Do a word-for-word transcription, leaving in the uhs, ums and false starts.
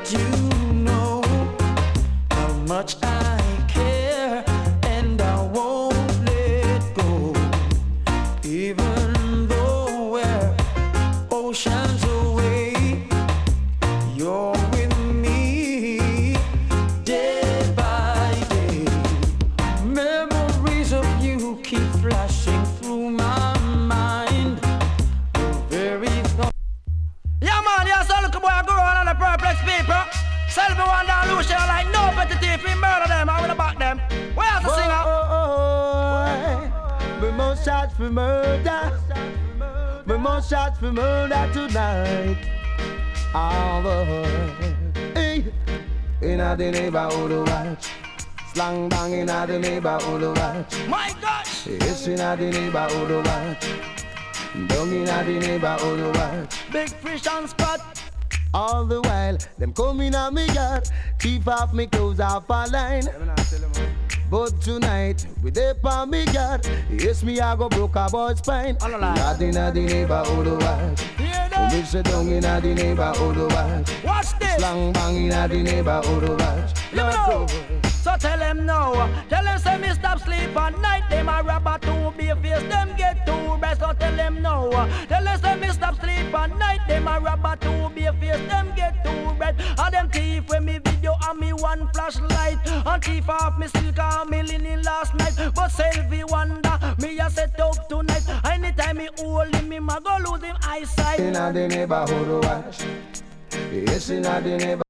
let you know how much I care, and I won't let go, even though we're oceans away. You're with me day by day. Memories of you keep flashing through my mind. The very thought. Yeah, man, yeah, so look boy, I go on the perplex people. Sell me one down, Lucia, like no better thief, we murder them, I will back them. Where's the singer? Oh, we must shots for murder. We must shots for murder tonight. All the hey, in the neighborhood watch. Slang bang in the neighborhood watch. My gosh! Yes, in the neighborhood watch. Down in the neighborhood watch. Big fish and spot. All the while, them coming at me yard. Keep off me clothes off a line. But tonight, we dey on me yard. Yes, me I go broke a boy's spine. Not in the neighborhood watch. We sit down in the neighborhood watch. Watch this. Slang bang in the neighborhood watch. Know. So tell them now. Tell them say me stop sleep at night. Them a robber to be face. Them get too rest. So tell them now. Tell them say me stop sleep at night. Them a robber to be face. Them get too rest. And them thief when me video and me one flashlight. And thief off me silk and me linen last night. But Selvi wonder me a set up tonight. Anytime me hold him, me ma go lose him eyesight. In the neighborhood watch. Yes, in the neighborhood.